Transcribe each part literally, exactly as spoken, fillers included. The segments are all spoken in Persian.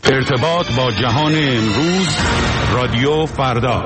ارتباط با جهان امروز، رادیو فردا.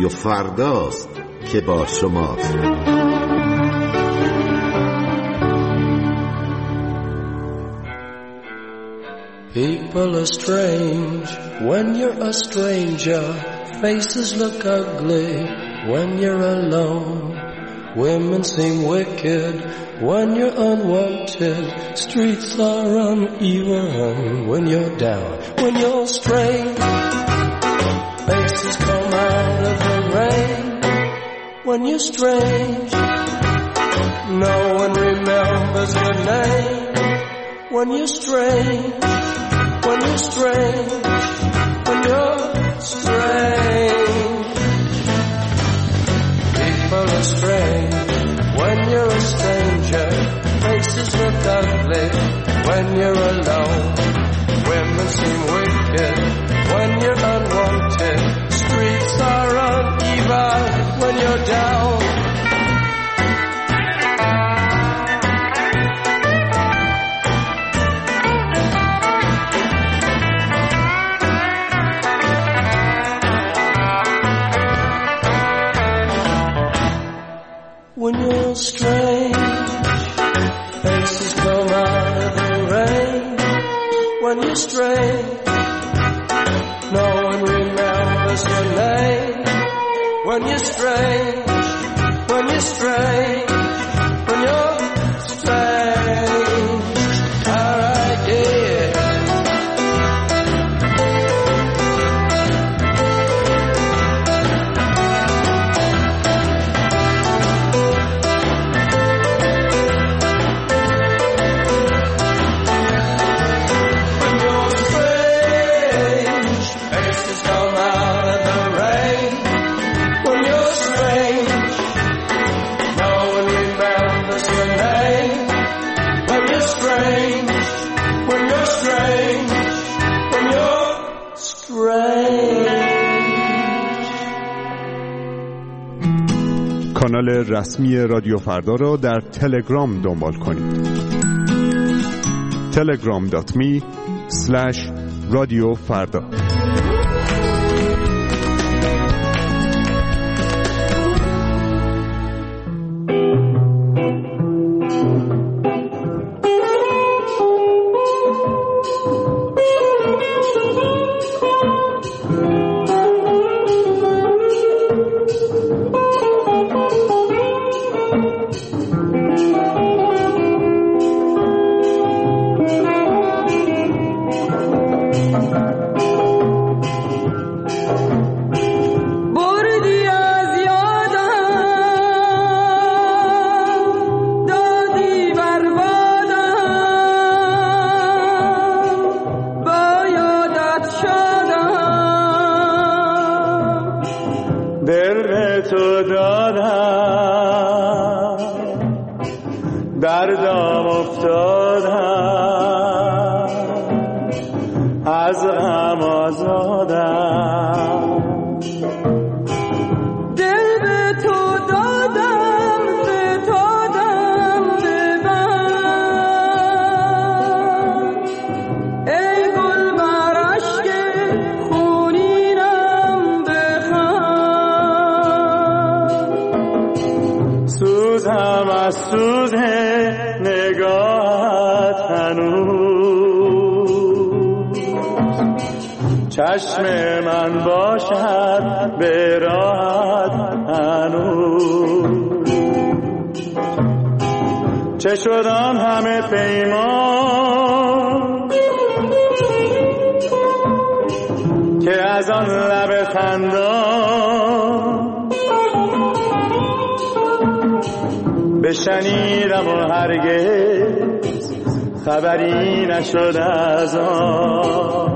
رادیو فرداست که با شماست. People are strange when you're a stranger. Faces look ugly when you're alone. Women seem wicked when you're unwanted. Streets are uneven when you're down. When you're strange, faces come out of the rain. When you're strange, no one remembers your name. When you're strange, when you're strange, when you're strange. People are strange when you're a stranger. Faces look ugly when you're alone. Women seem wicked when you're unwanted. Streets are uneven when you're down. When you're strange, faces come out of the rain. When you're strange, no one remembers your name. When you're strange, when you're strange, when you're strange. Alright, yeah. کانال رسمی رادیو فردا را در تلگرام دنبال کنید. تلگرام دات می اسلش رادیو فردا. چشم من باشد به راحت هنوز. چه شد آن همه پیمان که از آن لب خندان بشنیدم و هرگز خبری نشد از آن.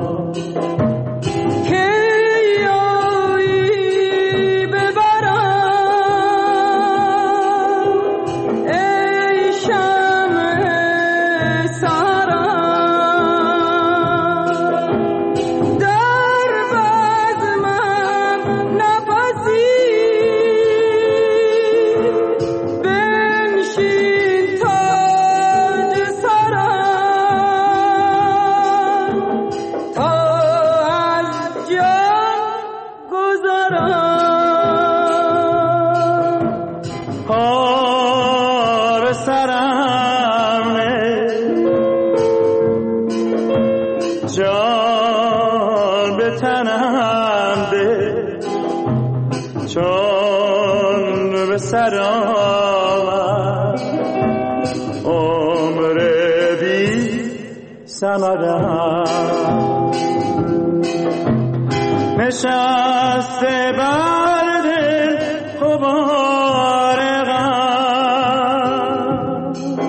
سر آمد عمر بی ثمرم نشسته بر دل غبار غم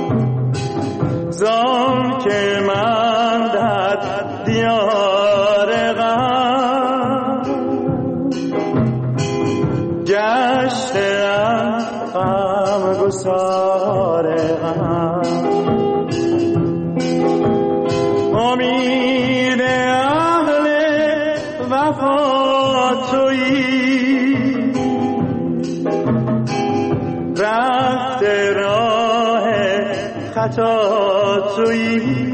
زان که من در دیار غم گشتم غمگسار غم امید اهل وفا تویی رفت راه خطا تویی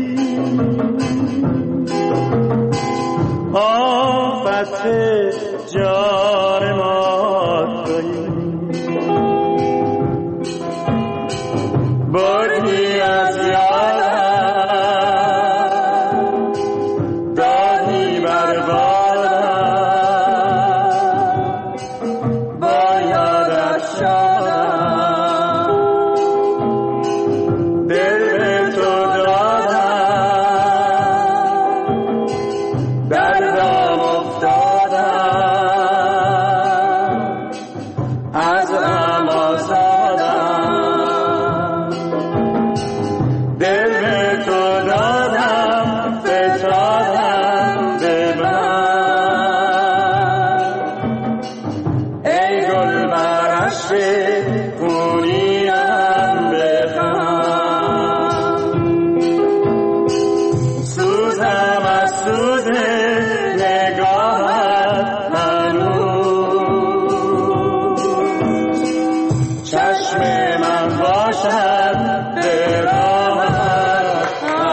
آفت جان ما تویی بردی از یادم دادی بر بادم با یادت شدم دل به تو دادم در دام افتادم از غم آزادم دل به تو دادم فتادم به من ای گل بر عشق خونیم بخم سوزم از سوز نگاهت هنوز چشم من باشد به راهت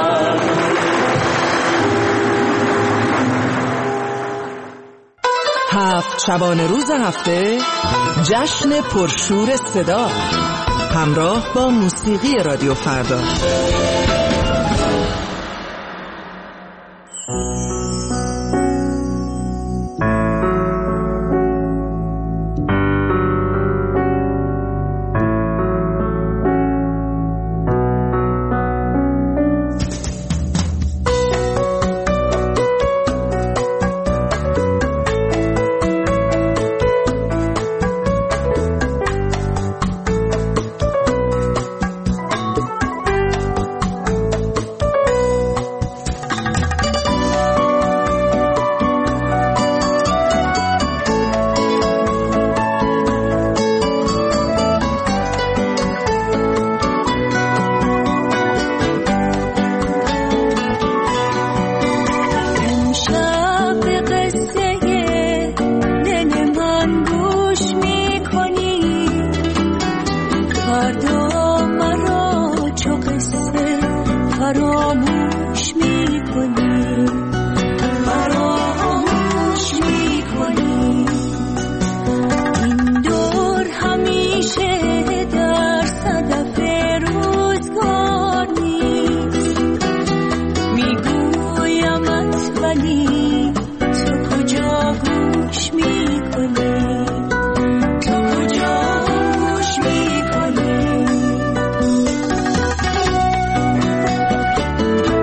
هفت شبانه روز هفته جشن پرشور صدا همراه با موسیقی رادیو فردا. فراموش میکنی فراموش میکنی این دور همیشه در صدف روزگار نیست میگویمت ولی تو کجا گوش میکنی تو کجا گوش میکنی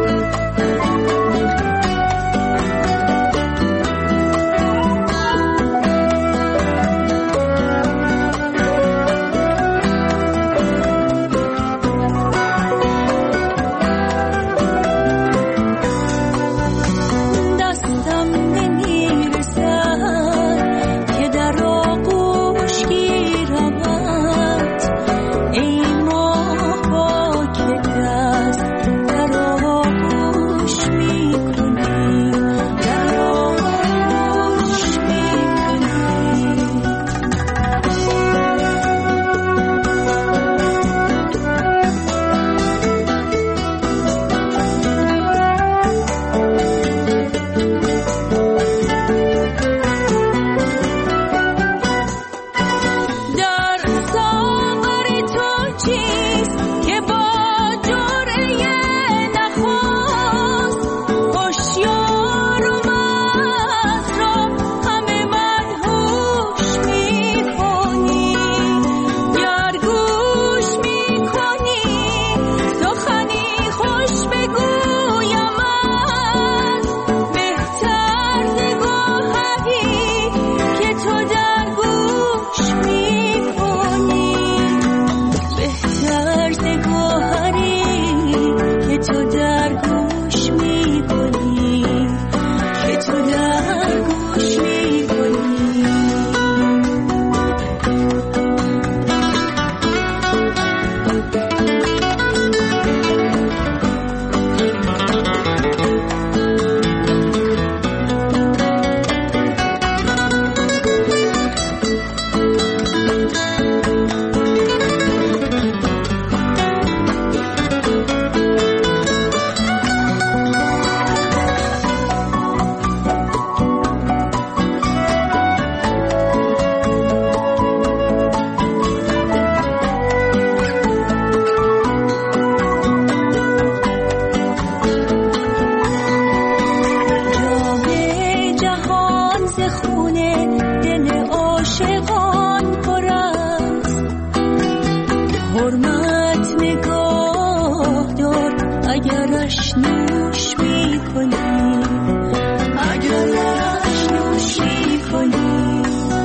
آتش نوش میکنی، اگر آتش نوش میکنی،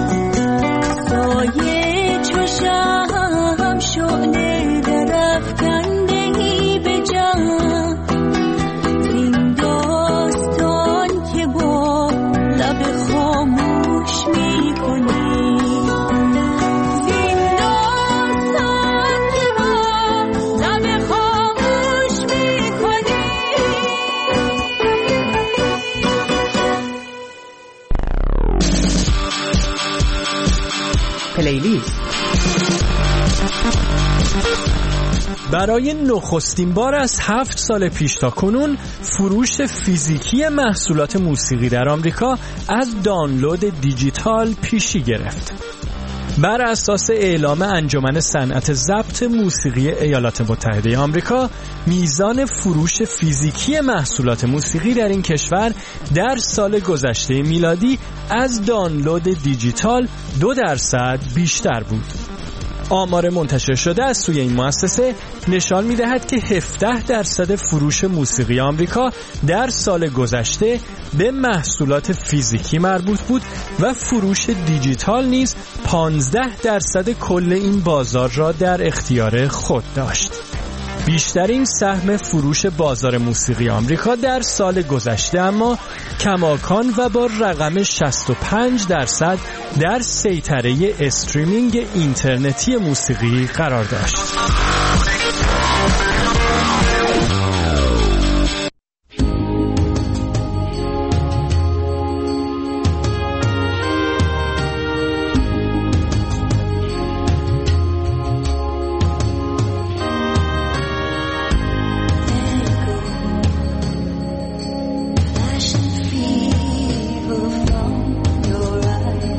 سایه چو شمع شعله درافکنده‌ای به جان، این داستان که با لب خاموش میکنی، پلیلیست. برای نخستین بار از هفت سال پیش تا کنون فروش فیزیکی محصولات موسیقی در آمریکا از دانلود دیجیتال پیشی گرفت. بر اساس اعلام انجمن صنعت ضبط موسیقی ایالات متحده آمریکا، میزان فروش فیزیکی محصولات موسیقی در این کشور در سال گذشته میلادی از دانلود دیجیتال دو درصد بیشتر بود. آمار منتشر شده از سوی این مؤسسه نشان می‌دهد که هفده درصد فروش موسیقی آمریکا در سال گذشته به محصولات فیزیکی مربوط بود و فروش دیجیتال نیز پانزده درصد کل این بازار را در اختیار خود داشت. بیشترین سهم فروش بازار موسیقی آمریکا در سال گذشته اما کماکان و با رقم شصت و پنج درصد در سیطره استریمینگ اینترنتی موسیقی قرار داشت.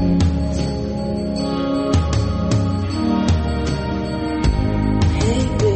Hey,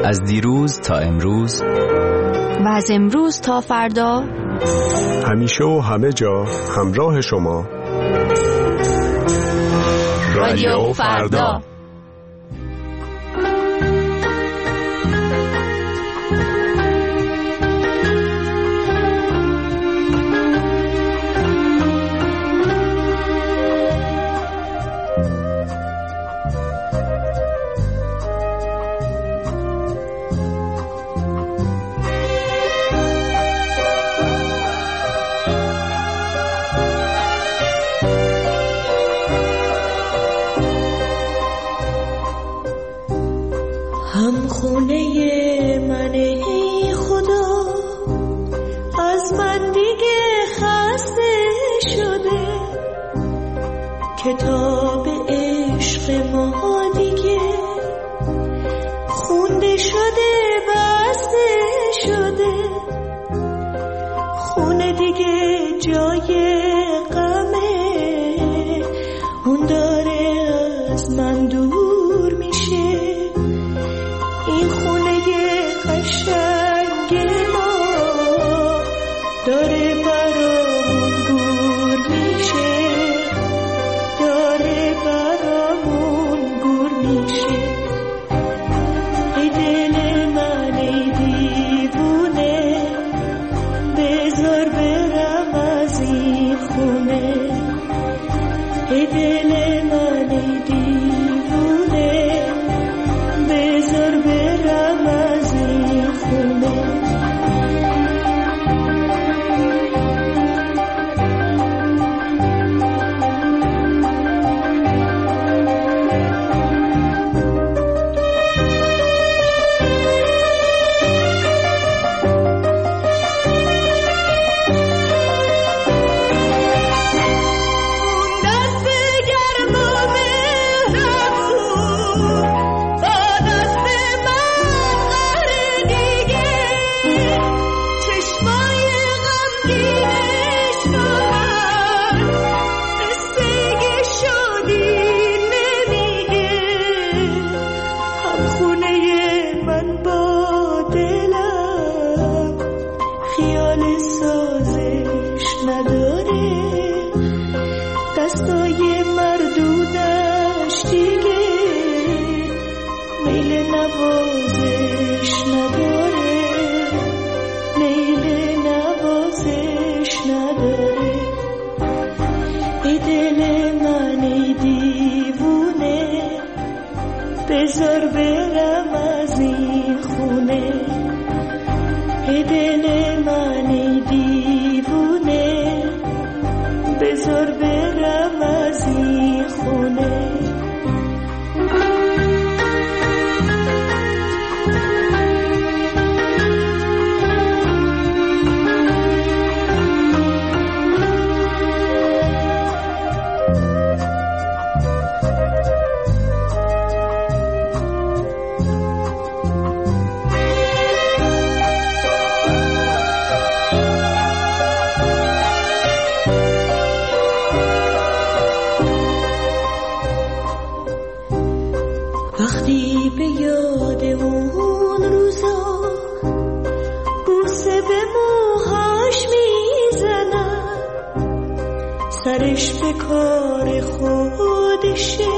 از دیروز تا امروز و از امروز تا فردا، همیشه و همه جا همراه شما. رادیو فردا. هم خونه من ای خدا، از من دیگه خسته شده، کتاب عشق ما دیگه خونده شده، بسته شده، خونه دیگه جای غمه، اون داره از من دور میشه، این خونه قشنگ ما داره برامون گور میشه، داره برامون گور میشه. ای دل من ای دیوونه، بذار برم از این خونه. ای دل من ای دیوونه، بذار برم از این خونه. بذار برم از این خونه. ای دل من ای دیوونه، بذار برم از این خونه. وقتی به یاد اون روزا بوسه به موهاش میزنم، سرش به کار خودشه،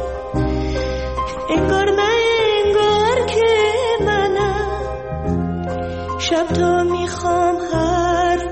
انگار نه انگار که منم، شب تا میخوام حرف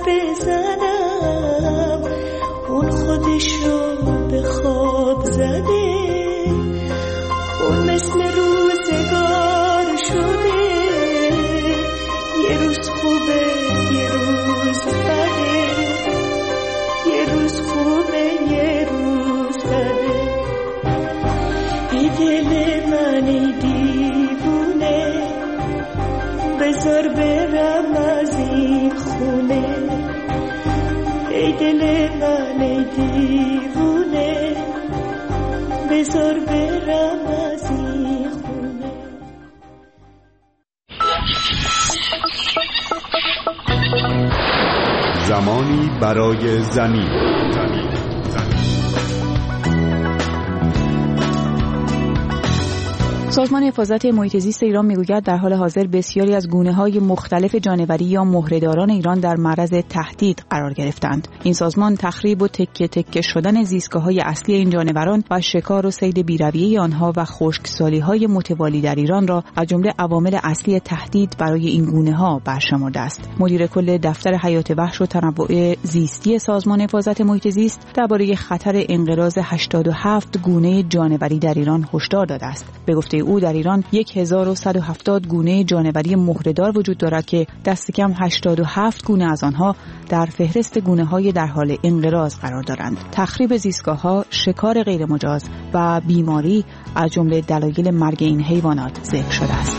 بزنم، اون خودشو به خواب زده، اون مثل روزگار شده، یه روز خوبه یه روز بده، یه روز خوبه یه روز بده. ای دل من ای دیوونه، بذار برم از این خونه. ای دل من ای دیوونه، بذار برم از این خونه. زمانی برای زمین. سازمان حفاظت محیط زیست ایران میگوید در حال حاضر بسیاری از گونه‌های مختلف جانوری یا مهره‌داران ایران در معرض تهدید قرار گرفتند. این سازمان تخریب و تکه تکه شدن زیستگاه‌های اصلی این جانوران و شکار و صید بی‌رویه آنها و خشکسالی‌های متوالی در ایران را از جمله عوامل اصلی تهدید برای این گونه‌ها برشمرده است. مدیر کل دفتر حیات وحش و تنوع زیستی سازمان حفاظت محیط زیست درباره خطر انقراض هشتاد و هفت گونه جانوری در ایران هشدار داده است. به گفته او در ایران هزار و صد و هفتاد گونه جانوری مهره‌دار وجود دارد که دست کم هشتاد و هفت گونه از آنها در فهرست گونه‌های در حال انقراض قرار دارند. تخریب زیستگاه‌ها، شکار غیرمجاز و بیماری از جمله دلایل مرگ این حیوانات ذکر شده است.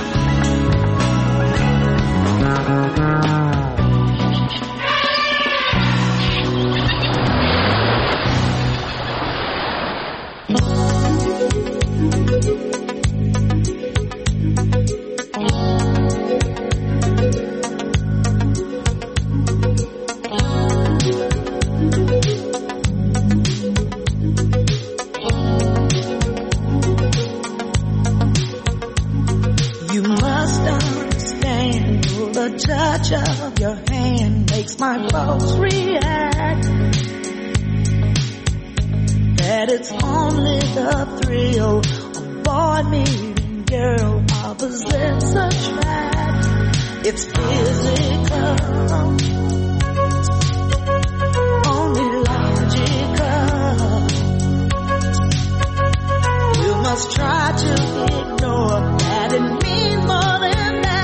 Of your hand makes my pulse react. That it's only the thrill of boy meeting girl opposites attract. It's physical, only logical. You must try to ignore that it means more than that.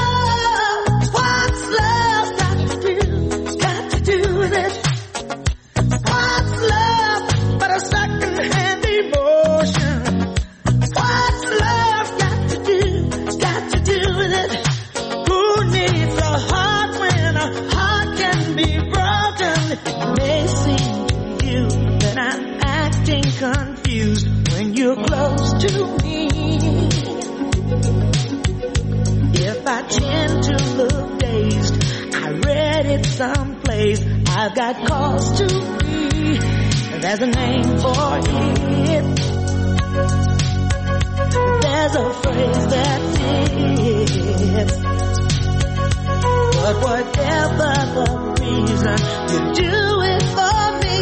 Confused when you're close to me. If I tend to look dazed, I read it someplace. I've got cause to be. There's a name for it. There's a phrase that fits. But whatever the reason, you do it for me.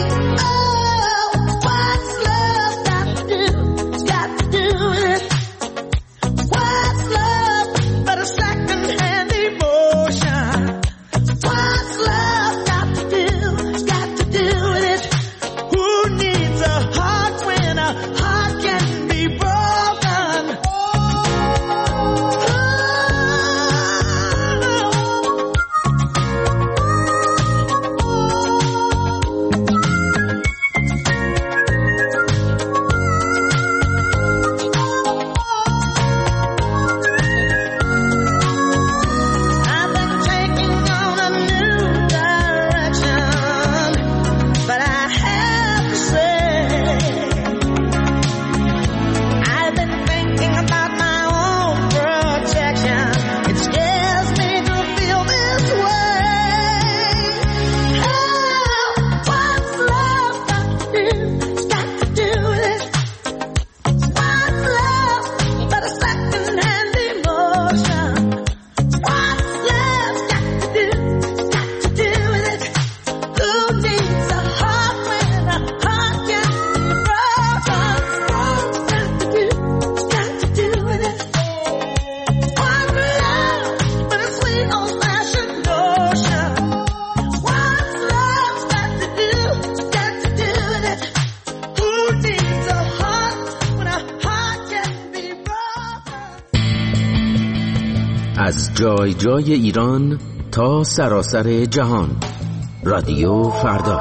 از جای جای ایران تا سراسر جهان. رادیو فردا.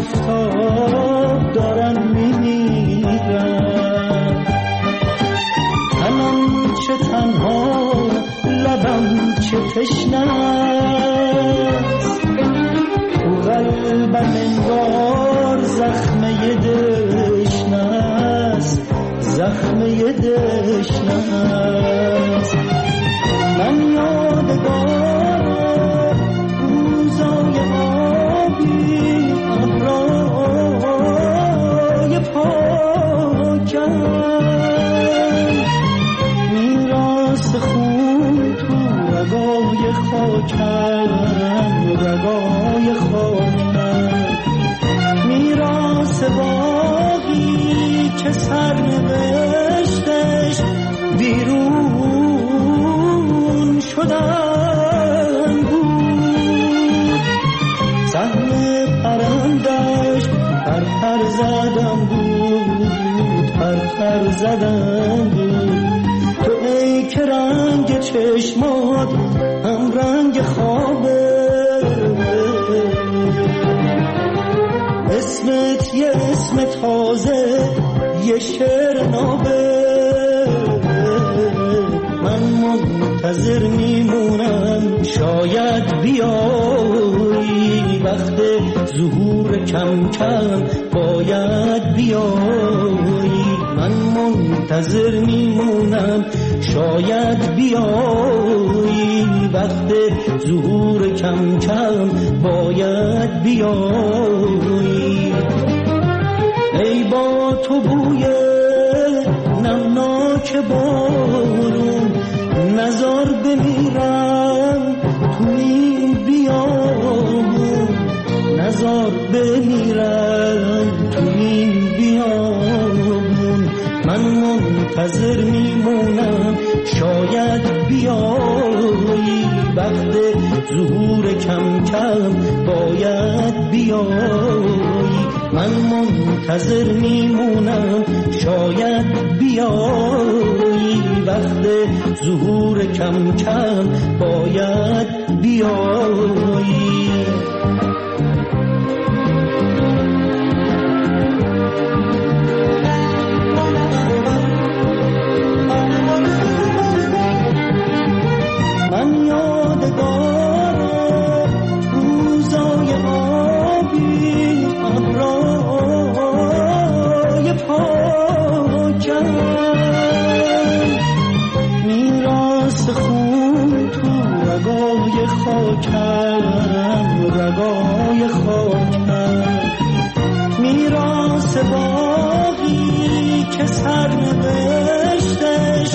آفتاب دارن میمیرن، تنم چه تنها لبم چه تشنست، تو قلبم انگار زخمه دشنست، زخمه دشنست. من یادگار روزای آبی ابرای پاکم، میراث خون تو رگای خاکم، رگای خاکم، میراث باقی که سرنوشتش بیرون شدن بود، سهم پرندش پر پر زدن بود، پر پر زدن بود. تو ای که رنگ چشمات هم رنگ خوابه، اسمت یه اسم تازه یه شعر نابه. من منتظر میمونم شاید بیایی، وقت ظهور کم کم باید بیایی. من منتظر میمونم شاید بیایی، وقت ظهور کم کم باید بیایی. ای با تو بوی نمناک بارون، نزار بمیرم تو این بیابون، نزار بمیرم تو این بیابون. من منتظر میمونم شاید بیایی، وقت ظهور کم کم باید بیایی. من منتظر میمونم شاید بیایی، وقت ظهور کم کم باید بیایی. من یادگار روزای آبی ابرای پاکم، میراث خون تو رگای خاکم، رگای خاکم، میراث باقی که سرنوشتش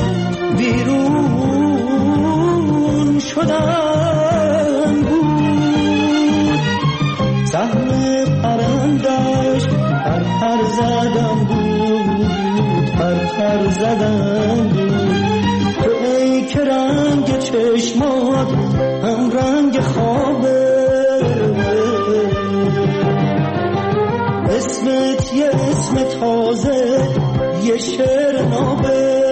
بیرون شدن بود، سهم پرندش پر پر زدن بود، پر پر زدن بود. تو ای که رنگ چشمات هم رنگ خوابه، اسمت یه اسم تازه یه شعر نابه.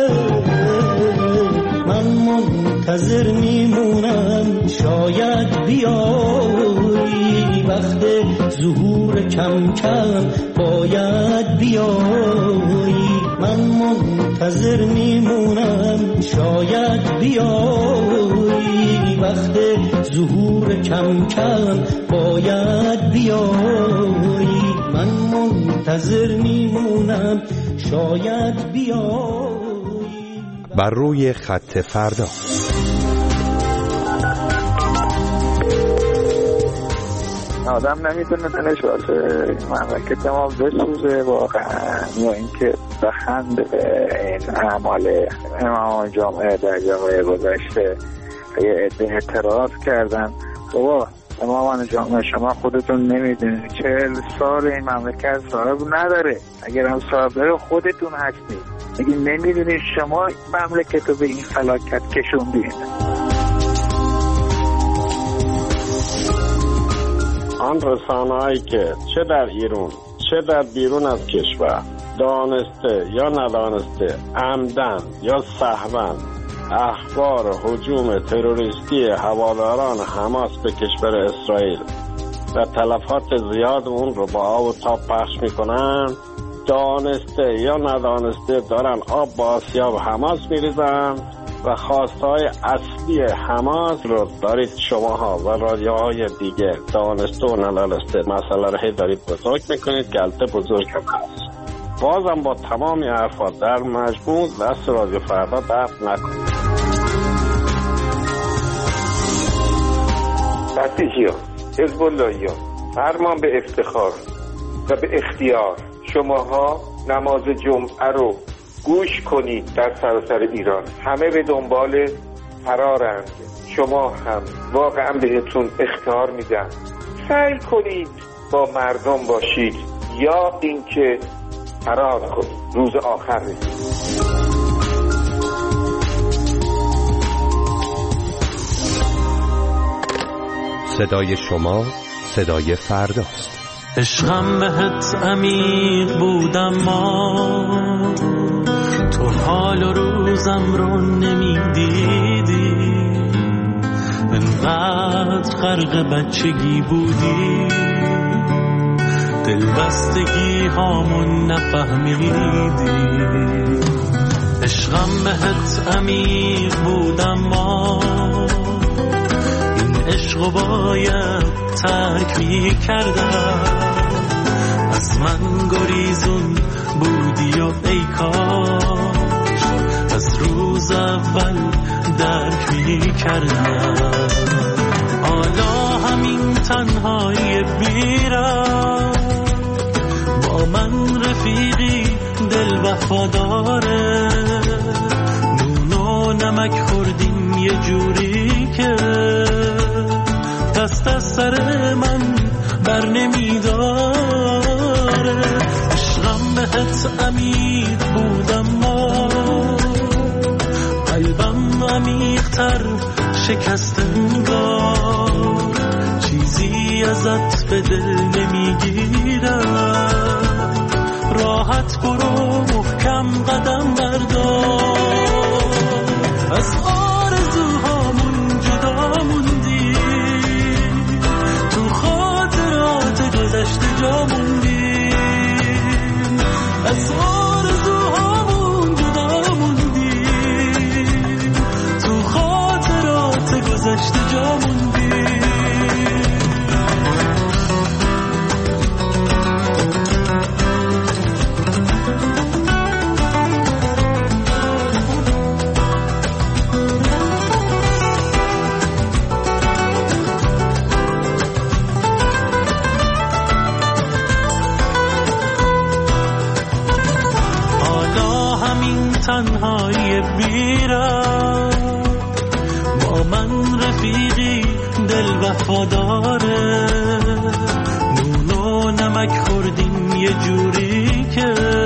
من منتظر میمونم شاید بیایی، وقت ظهور کم کم باید بیایی. من منتظر میمونم شاید بیایی، وقت ظهور کم کم باید بیایی. من منتظر میمونم شاید بیایی. بر روی خط فردا. آدم نمیتونه دلش واسه مملکت ما بسوزه واقعا، یا اینکه بخنده به این اعمال امام جامعه در جامعه گذشته. یه عده اعتراض کردن بابا امامان جامعه شما خودتون نمیدونید چهل سال این مملکت صاحب نداره، اگر هم صاحب داره خودتون هستید، اگه نمیدونید شما مملکت رو به این فلاکت کشوندید. آن رسانه‌هایی که چه در ایران چه در بیرون از کشور دانسته یا ندانسته عمدن یا سهواً اخبار هجوم تروریستی هواداران حماس به کشور اسرائیل و تلفات زیاد اون رو با آب و تاب پخش میکنن. دانسته یا ندانسته دارن آب با آسیاب حماس میریزن و خواستهای اصلی حماس رو دارید شماها و رادیوهای دیگه دانسته و ندانسته مسئله رو هی دارید بزرگ میکنید، گلته بزرگ هم هست. بازم با تمامی حرفات در مجموع دست رادیو فردا درد نکنید. بسیجی ها، حزب اللهی ها، فرمان به افتخار و به اختیار شماها نماز جمعه رو گوش کنید. در سراسر ایران همه به دنبال فرارند، شما هم واقعا بهتون اختیار میدن سعی کنید با مردم باشید یا اینکه فرار کنید. روز آخر رسید. صدای شما صدای فرداست. عشقم بهت عمیق بودم ما تو حال و روزم رو نمیدیدی، انقدر غرق بچگی بودی دلبستگی هامون نفهمیدی. عشقم بهت عمیق بودم ما این عشقو باید ترک می کردم، از من گریزون بودی و ای کاش از روز اول درک می کردم. حالا همین تنهایی بیرم با من رفیقی دل وفاداره، نون و نمک خوردیم یه جوری که دست از سر من بر نمیداره. عشقم بهت عمیق بودم ما قلبم عمیق‌تر شکست انگار، چیزی ازت به دل نمیگیرم، راحت برو محکم قدم بردار. از آرزوهامون جدا موندی، تو خاطرات گذشته جا موندی، از آرزوهامون جدا موندی، تو خاطرات گذشته جا موندی. تنهایی بیرم با من رفیقی دل وفاداره، نون و نمک خوردیم یه جوری که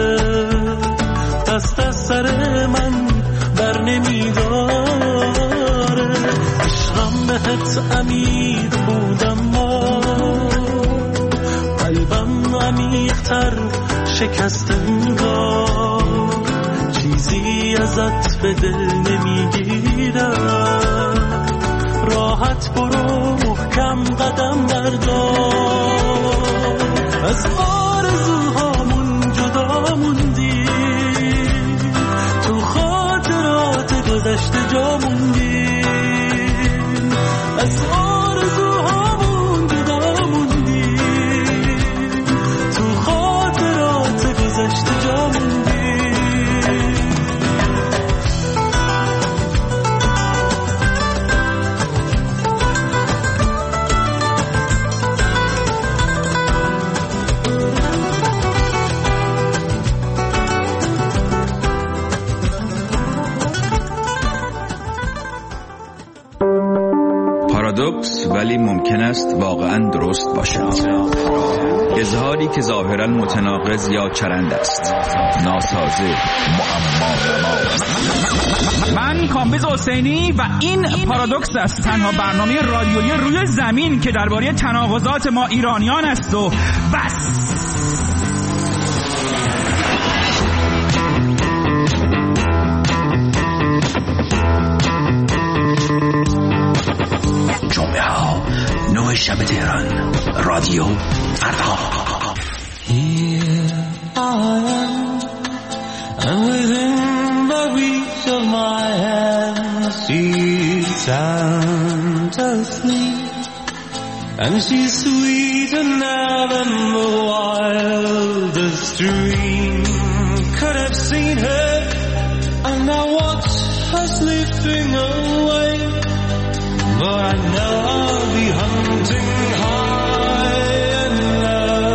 دست از سر من بر نمیداره. عشقم بهت عمیق بودم ما قلبم عمیق‌تر شکست انگار، چیزی ازت به دل نمیگیرم، راحت برو محکم قدم بردار. از آرزوهامون جدا موندی، تو خاطرات گذشته جا موندی، از آرزوهامون جدا موندی، تو خاطرات گذشته جا موندی. پارادوکس ولی ممکن است واقعا درست باشد. اظهاری که ظاهرا متناقض یا چرند است، ناسازه، معما. من کامبیز حسینی و این پارادوکس است، تنها برنامه رادیویی روی زمین که درباره تناقضات ما ایرانیان است و بس. جمعه ها نه شب تهران، رادیو رادیو فردا. Here I am, and within the reach of my hand, she's Santa asleep, and she's sweeter now than the wildest dream could have seen her. And I watch her slipping away, but I know I'll be hunting high and low.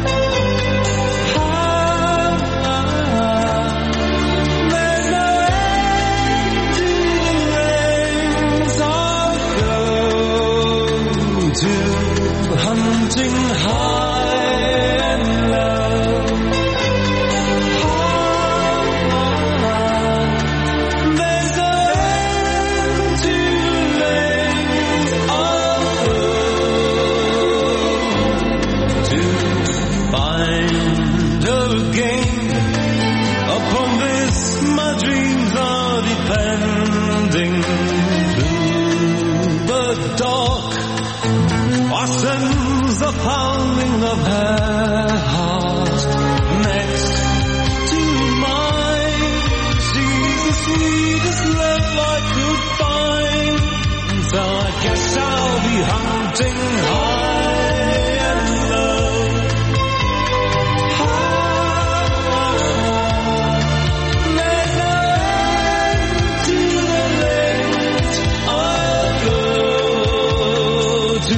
High, there's no end to the lengths I'll go to, hunting high and low. The pounding of her heart next to mine. She's the sweetest love I could find, so I guess I'll be hunting high and low. High, there's no end to the lengths I'll go to.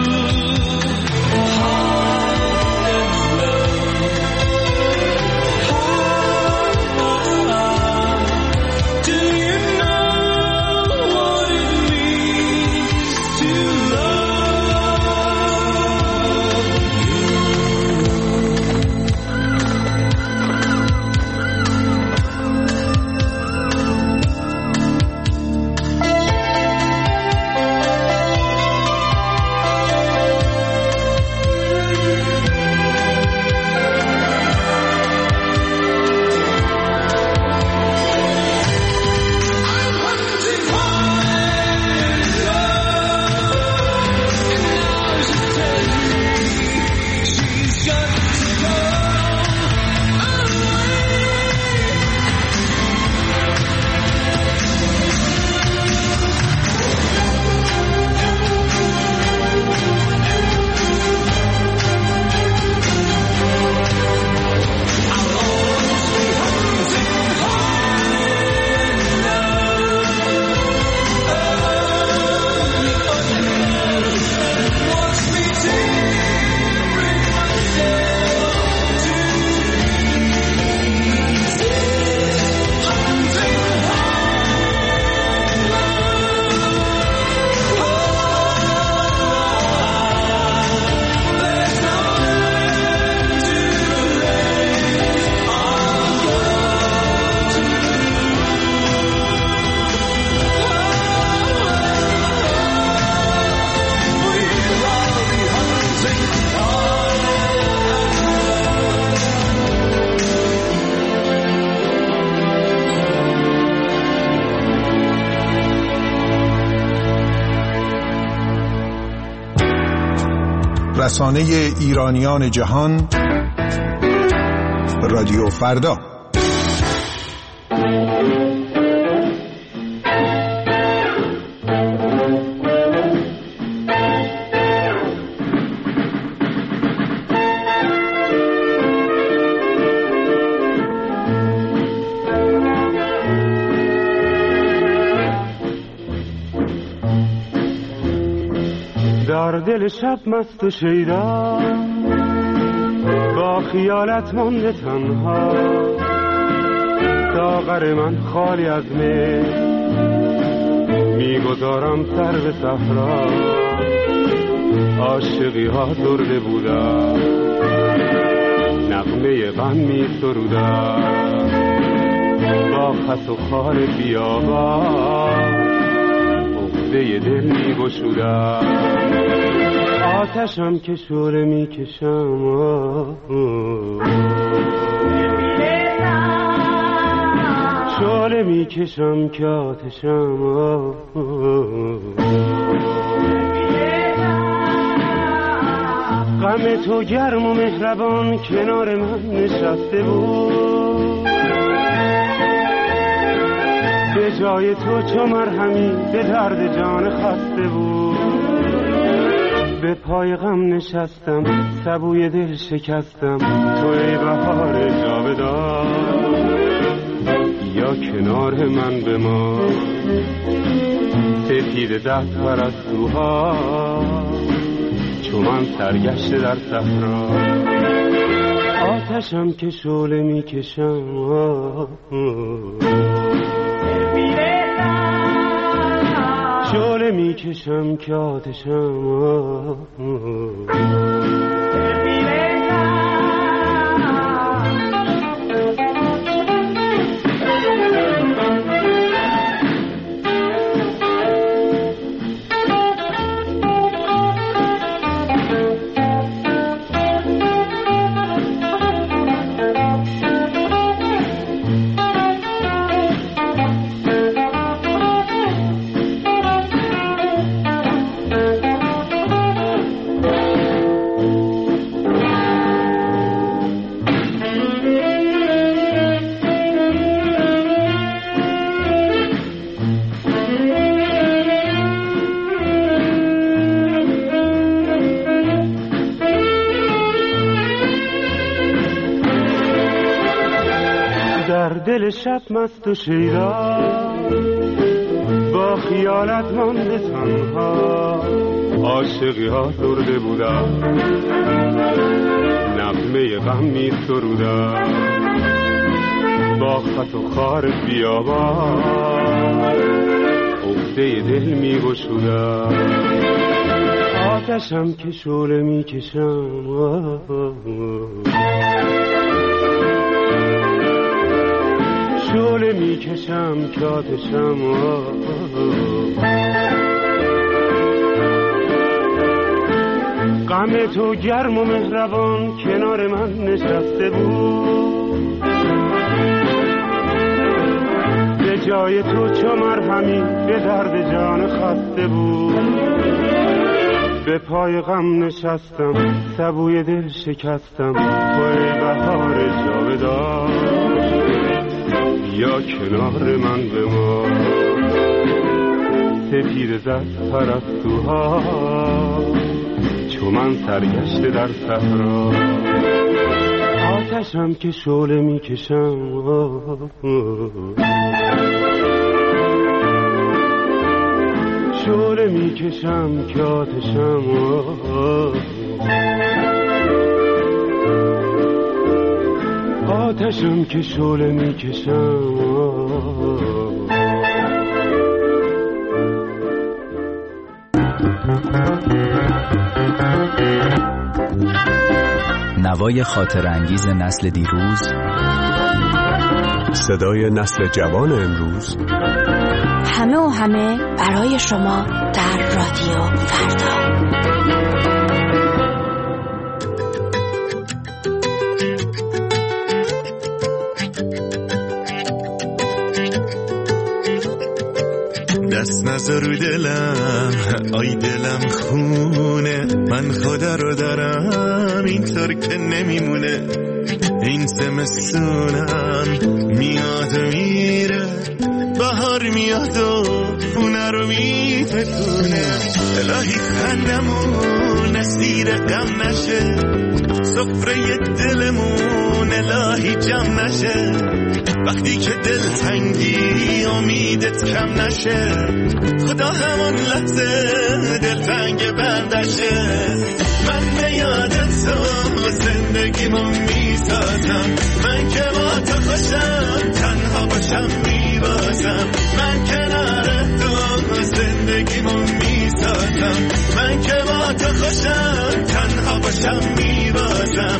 رسانه ایرانیان جهان، رادیو فردا. در دل شب مست و شیدا با خیالت مانده تنها، ساغر من خالی از می میگذارم سر به صحرا. عاشقی ها درده بودم، نغمه غم می سرودم، با خس و خار بیابان عقده دل می گشودم. آتشم که شعله می کشم، شعله می کشم که آتشم. غم تو گرم و مهربان کنار من نشسته بود، به جای تو چو مرهمی به درد جان خسته بود. به پای غم نشستم سبوی دل شکستم، تو ای بهار جاودان یا کنار من بمان. سپید دست پرستوها چو من سرگشته در صحرا، آتشم که شعله میکشم شعله میکشم که آتشم دل شب مست و شیدا با خیالت مانده تنها، عاشقی ها درده بودم نغمه غم می سرودم، با خط و خار بیابان عقده دل می گشودم. آتشم که شعله می کشم شعله می کشم که آتشم غم تو گرم و مهربان کنار من نشسته بود، به جای تو چو مرهمی به درد جان خسته بود. به پای غم نشستم سبوی دل شکستم، تو ای بهار جاودان یا کنار من بمان. سپید زد پرستوها چو من سرگشته در صحرا، آتشم که شعله می کشم شعله می کشم که آتشم آتشم که شعله می کشم. نوای خاطر انگیز نسل دیروز، صدای نسل جوان امروز، همه و همه برای شما در رادیو فردا. دست نذار دلم، آی دلم خونه، من خدا رو دارم اینطور که نمیمونه. این زمستونم میاد و میره، بهار میاد و خونه رو میتکونه. الهی خندمون اسیر غم نشه، سفره دلمون الهی جمع نشه. وقتی که دل تنگی امیدت کم نشه، خدا همون لحظه دل تنگ بندشه. من به یادت تو زندگیمو میسازم، من که با تو خوشم تنها باشم میبازم. من کنار تو زندگیمو میسازم، من که با تو خوشم تنها باشم میبازم.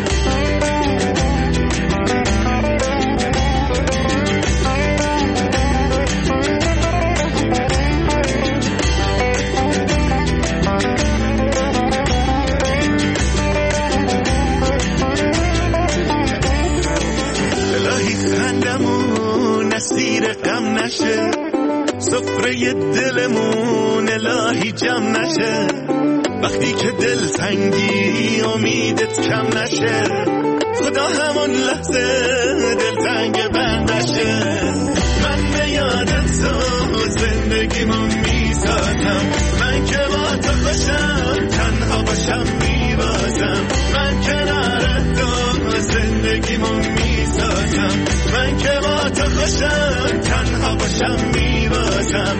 اسیر غم نشه، سفره دلمون الهی جمع نشه. وقتی که دل تنگی امیدت کم نشه خدا همون لحظه دل تنگ من نشه من به یادت تو زندگیمو میسازم من که با تو خوشم تنها باشم میبازم من کنار تو زندگیمو میسازم من که با تو خوشم تنها باشم میبازم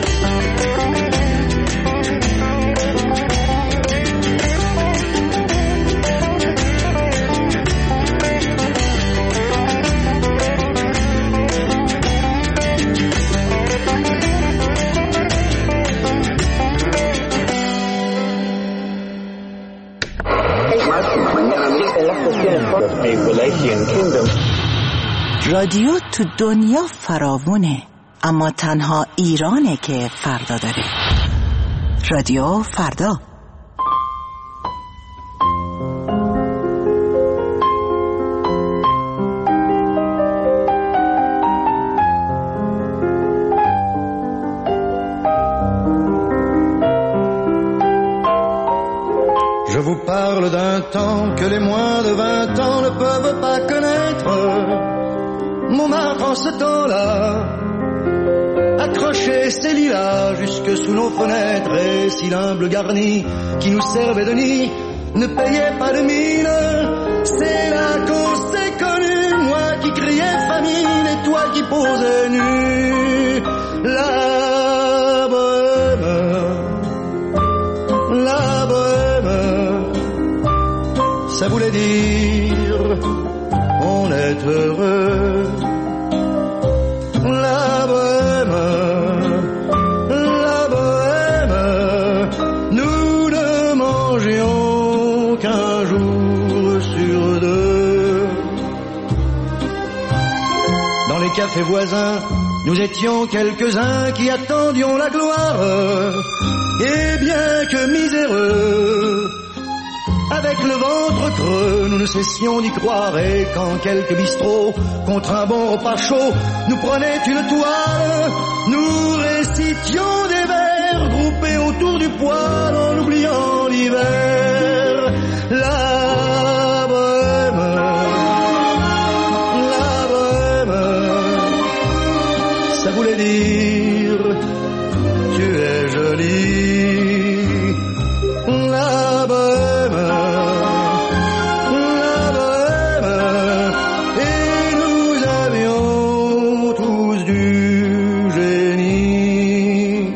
رادیو تو دنیا فراوونه اما تنها ایرانه که فردا داره. رادیو فردا. Je vous parle d'un temps que les moins de vingt ans ne peuvent pas connaître. Montmartre en ce temps-là accrochait ses lilas jusque sous nos fenêtres et si l'humble garni qui nous servait de nid ne payait pas de mine. C'est là qu'on s'est connus, moi qui criais famine et toi qui posais nu. La bohème, la bohème, ça voulait dire on est heureux. La bohème, la bohème, nous ne mangions qu'un jour sur deux. Dans les cafés voisins, nous étions quelques-uns qui attendions la gloire. Et bien que miséreux, avec le ventre creux, nous ne cessions d'y croire. Et quand quelques bistrots, contre un bon repas chaud, nous prenaient une toile, nous récitions des vers groupés autour du poêle en oubliant l'hiver. La bohème, la bohème, ça voulait dire tu es jolie. La bohème, la bohème, et nous avions tous du génie.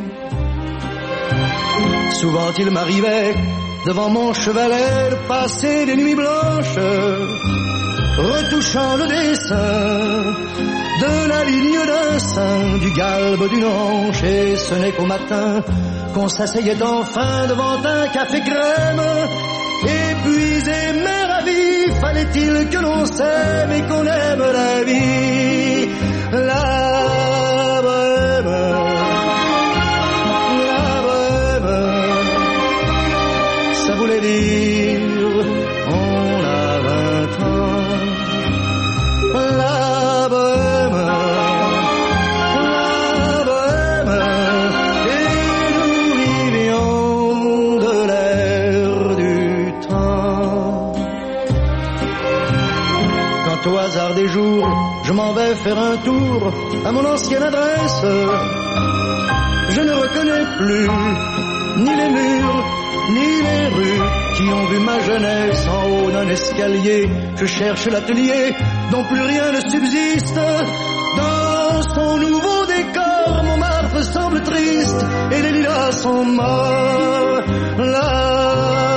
Souvent il m'arrivait devant mon chevalet de passer des nuits blanches, retouchant le dessin de la ligne d'un sein, du galbe d'une hanche, et ce n'est qu'au matin qu'on s'asseyait enfin devant un café crème. Épuisé mais ravi, fallait-il que l'on s'aime et qu'on aime la vie. La bohème, la bohème, ça voulait dire on a vingt ans. La bohème, la bohème, et nous vivions de l'air du temps. Quand au hasard des jours, je m'en vais faire un tour à mon ancienne adresse, je ne reconnais plus ni les murs, ni les rues qui ont vu ma jeunesse en haut d'un escalier. Je cherche l'atelier dont plus rien ne subsiste. Dans son nouveau décor, Montmartre semble triste et les lilas sont morts. La